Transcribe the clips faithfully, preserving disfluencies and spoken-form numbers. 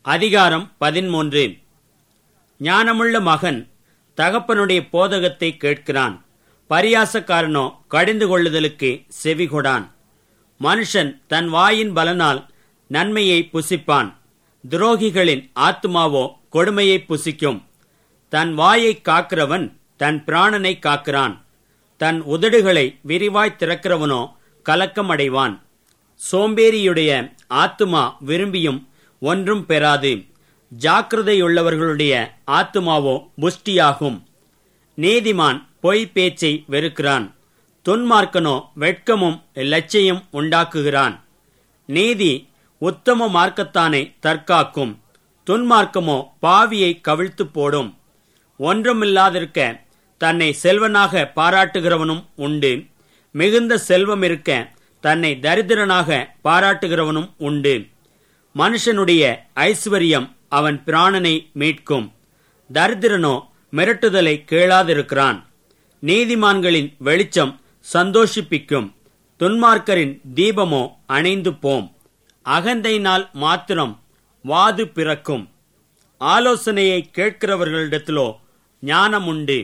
அதிகாரம் பதிமூன்று. ஞானமுள்ள மகன் தகப்பனுடைய போதகத்தை கேட்கிறான், பரியாசக்காரனோ கடிந்து கொள்ளுதலுக்கு செவிகொடான். மனுஷன் தன் வாயின் பலனால் நன்மையை புசிப்பான், துரோகிகளின் ஆத்துமாவோ கொடுமையை புசிக்கும். தன் வாயை காக்கிறவன் தன் பிராணனை காக்கிறான், தன் உதடுகளை விரிவாய் திறக்கிறவனோ கலக்கம் அடைவான். சோம்பேறியுடைய ஆத்துமா விரும்பியும் ஒன்றும் பெறாது, ஜாக்கிரதையுள்ளவர்களுடைய ஆத்துமாவோ புஷ்டியாகும். நீதிமான் பொய் பேச்சை வெறுக்கிறான், துன்மார்க்கனோ வெட்கமும் லட்சியம் உண்டாக்குகிறான். நீதி உத்தம மார்க்கத்தானை தற்காக்கும், துன்மார்க்கமோ பாவியை கவிழ்த்து போடும். ஒன்றுமில்லாதிருக்க தன்னை செல்வனாக பாராட்டுகிறவனும் உண்டு, மிகுந்த செல்வம் இருக்க தன்னை தரித்திரனாக பாராட்டுகிறவனும் உண்டு. மனுஷனுடைய ஐஸ்வர்யம் அவன் பிராணனை மீட்கும், தரித்திரனோ மிரட்டுதலை கேளாதிருக்கிறான். நீதிமான்களின் வெளிச்சம் சந்தோஷிப்பிக்கும், துன்மார்க்கரின் தீபமோ அணைந்து போம். அகந்தையினால் மாத்திரம் வாது பிறக்கும், ஆலோசனையை கேட்கிறவர்களிடத்திலோ ஞானம் உண்டு.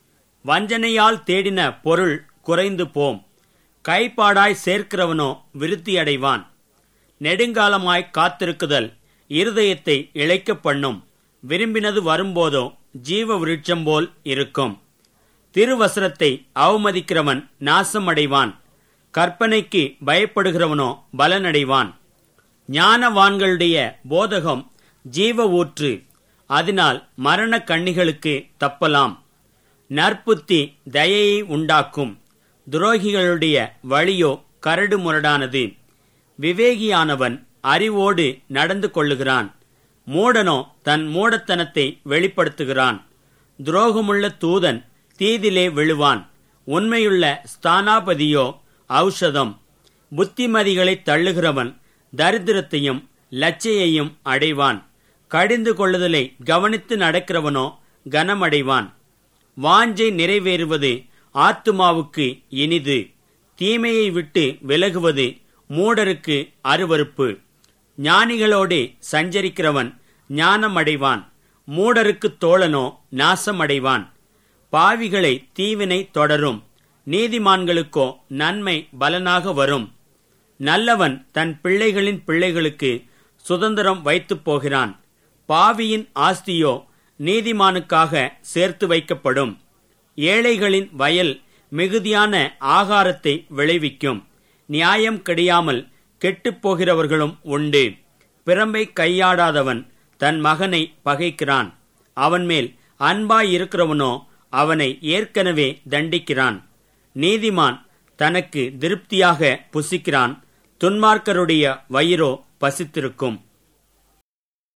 வஞ்சனையால் தேடின பொருள் குறைந்து போம், கைப்பாடாய் சேர்க்கிறவனோ விருத்தியடைவான். நெடுங்காலமாய் காத்திருக்குதல் இருதயத்தை இளைக்க பண்ணும், விரும்பினது வரும்போதோ ஜீவ விருட்சம் போல் இருக்கும். திருவசனத்தை அவமதிக்கிறவன் நாசமடைவான், கற்பனைக்கு பயப்படுகிறவனோ பலனடைவான். ஞானவான்களுடைய போதகம் ஜீவ ஊற்று, அதனால் மரண கண்ணிகளுக்கு தப்பலாம். நற்புத்தி தயையை உண்டாக்கும், துரோகிகளுடைய வழியோ கரடு முரடானது. விவேகியானவன் அறிவோடு நடந்து கொள்ளுகிறான், மூடனோ தன் மூடத்தனத்தை வெளிப்படுத்துகிறான். துரோகமுள்ள தூதன் தீதிலே விழுவான், உண்மையுள்ள ஸ்தானாபதியோ ஔஷதம். புத்திமதிகளை தள்ளுகிறவன் தரித்திரத்தையும் லட்சையையும் அடைவான், கடிந்து கொள்ளுதலை கவனித்து நடக்கிறவனோ கனமடைவான். வாஞ்சை நிறைவேறுவது ஆத்துமாவுக்கு இனிது, தீமையை விட்டு விலகுவது மூடருக்கு அருவருப்பு. ஞானிகளோடு சஞ்சரிக்கிறவன் ஞானமடைவான், மூடருக்கு தோழனோ நாசமடைவான். பாவிகளை தீவினை தொடரும், நீதிமான்களுக்கோ நன்மை பலனாக வரும். நல்லவன் தன் பிள்ளைகளின் பிள்ளைகளுக்கு சுதந்திரம் வைத்துப் போகிறான், பாவியின் ஆஸ்தியோ நீதிமானுக்காக சேர்த்து வைக்கப்படும். ஏழைகளின் வயல் மிகுதியான ஆகாரத்தை விளைவிக்கும், நியாயம் கிடையாமல் கெட்டுப்போகிறவர்களும் உண்டு. பிரம்பை கையாடாதவன் தன் மகனை பகைக்கிறான், அவன் மேல் அன்பாயிருக்கிறவனோ அவனை ஏற்கனவே தண்டிக்கிறான். நீதிமான் தனக்கு திருப்தியாக புசிக்கிறான், துன்மார்க்கருடைய வயிறோ பசித்திருக்கும்.